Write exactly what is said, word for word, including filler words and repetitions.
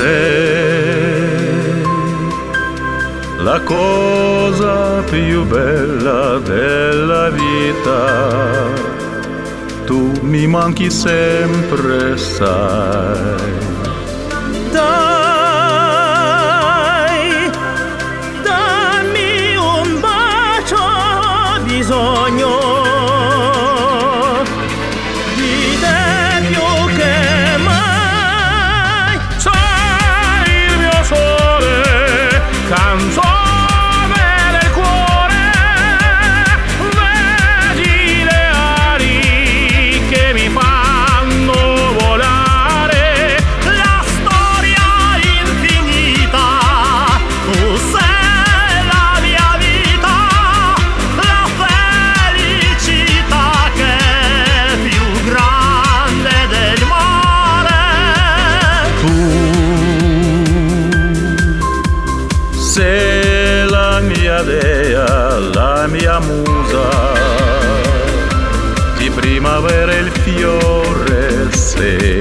sei la cosa più bella della vita, tu mi manchi sempre, sai. Dai, dammi un bacio, ho bisogno di te più che mai. Sei il mio sole, canzone del cuore, vedi le ali che mi fanno volare, la storia infinita, tu sei la mia vita, la felicità che è più grande del mare. Tu sei la mia dea, la mia musa, di primavera il fiore sei.